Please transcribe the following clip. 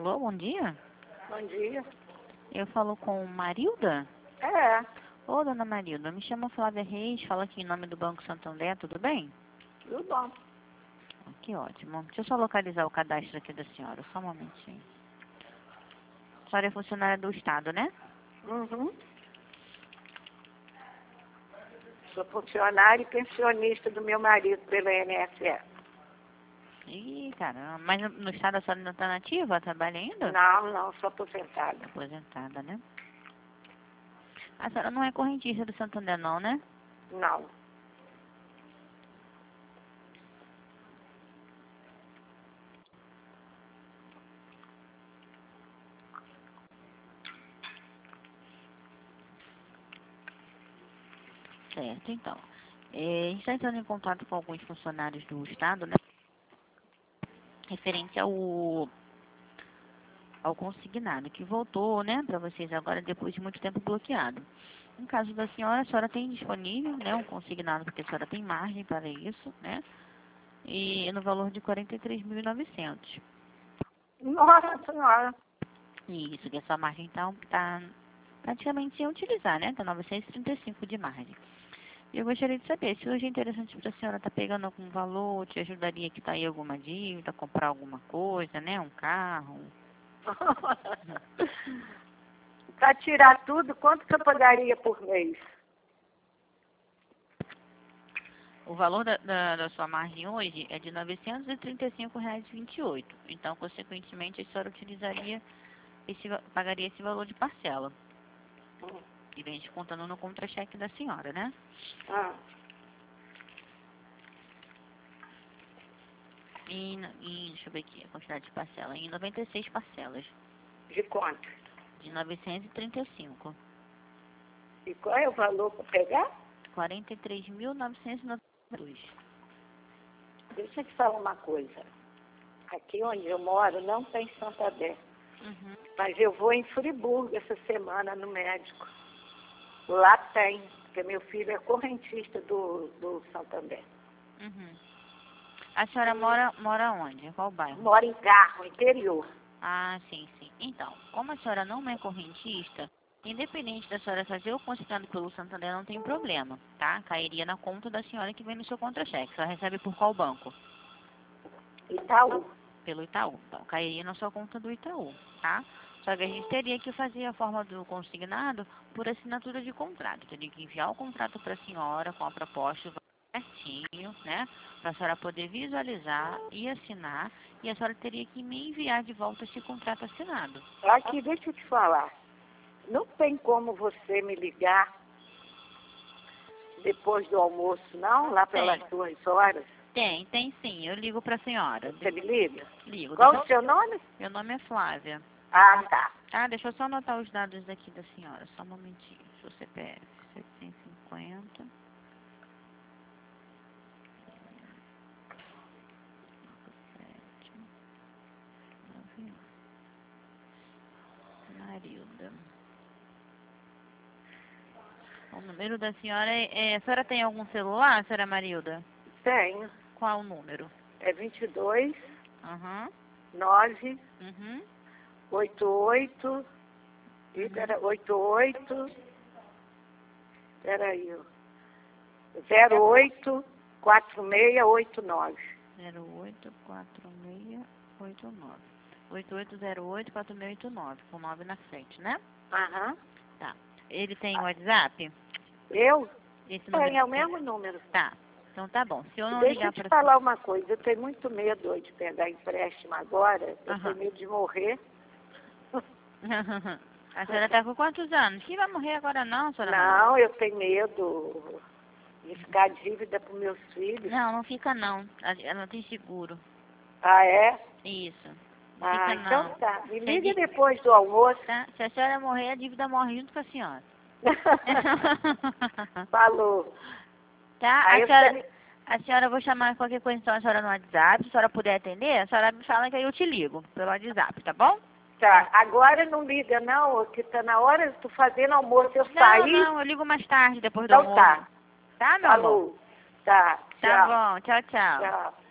Alô, bom dia. Bom dia. Eu falo com Marilda? É, Ô, dona Marilda, me chamo Flávia Reis, falo aqui em nome do Banco Santander, tudo bem? tudo bom. Que ótimo. Deixa eu só localizar o cadastro aqui da senhora, só um momentinho. A senhora é funcionária do Estado, né? Uhum. Sou funcionária e pensionista do meu marido pela INSS. Ih, caramba, mas no Estado a senhora não está nativa? Trabalha ainda? Não, sou aposentada. Aposentada, né? A senhora não é correntista do Santander, não, né? Não. Certo, então. A gente está entrando em contato com alguns funcionários do Estado, né? Referente ao consignado, que voltou, né, para vocês agora depois de muito tempo bloqueado. No caso da senhora, a senhora tem disponível, né, um consignado, porque a senhora tem margem para isso, né, e no valor de 43.900. Nossa Senhora. Isso, que a sua margem então está praticamente sem utilizar, né, está 935 de margem. Eu gostaria de saber se hoje é interessante para a senhora estar pegando algum valor, te ajudaria a quitar aí alguma dívida, comprar alguma coisa, né, um carro. Para tirar tudo, quanto que eu pagaria por mês? O valor da sua margem hoje é de R$ 935,28. Então, consequentemente, a senhora utilizaria pagaria esse valor de parcela. E vem descontando no contra-cheque da senhora, né? Ah, Deixa eu ver aqui, a quantidade de parcela. Em 96 parcelas. de quanto? De 935. E qual é o valor para pegar? 43.992. Deixa eu te falar uma coisa. Aqui onde eu moro não tem Santander. Uhum. Mas eu vou em Friburgo essa semana no médico. Lá tem, porque meu filho é correntista do Santander. Uhum. A senhora mora onde? Em qual bairro? Mora em Carro, interior. Ah, sim, sim. Então, como a senhora não é correntista, independente da senhora fazer o consignado pelo Santander, não tem problema, tá? Cairia na conta da senhora que vem no seu contra-cheque. A senhora recebe por qual banco? Itaú. Pelo Itaú. Então, cairia na sua conta do Itaú, tá? Só que a gente teria que fazer a forma do consignado por assinatura de contrato. Teria que enviar o contrato para a senhora com a proposta certinho, né? Para a senhora poder visualizar e assinar. E a senhora teria que me enviar de volta esse contrato assinado. Aqui, deixa eu te falar. Não tem como você me ligar depois do almoço, não? Lá pelas 2 horas? Tem sim. Eu ligo para a senhora. Você me liga? Ligo. Qual o seu nome? Meu nome é Flávia. Ah, tá. Ah, deixa eu só anotar os dados aqui da senhora. Só um momentinho. Seu CPF 750. Marilda. O número da senhora a senhora tem algum celular, senhora Marilda? Tenho. Qual o número? É 22 Aham. 9 Uhum. 88. Pera, 88. Peraí. 08 4689. 084689. 8808-4689, com 9 na frente, né? Aham. Tá. Ele tem WhatsApp? Eu? Esse número? É o mesmo número. Tá. Então tá bom. Se eu não Deixa ligar eu te para... falar uma coisa. Eu tenho muito medo hoje de pegar empréstimo agora. Eu Aham. tenho medo de morrer. A senhora tá com quantos anos? Que vai morrer agora não, senhora Maria? Não, eu tenho medo de ficar dívida para meus filhos. Não, não fica não. Ela tem seguro. Ah, é? Isso. Não Ah, fica então não. tá. Me Se liga depois do almoço. tá? Se a senhora morrer, a dívida morre junto com a senhora. Falou. Tá? Aí A senhora, eu vou chamar qualquer coisa então a senhora no WhatsApp. Se a senhora puder atender, a senhora me fala que aí eu te ligo pelo WhatsApp, tá bom? Tá, agora não liga não, que tá na hora, tô fazendo almoço, eu saí. Não, eu ligo mais tarde, depois do Então almoço. tá. Tá, meu amor? Falou. Tá, Tá tchau. bom, tchau, tchau. Tchau.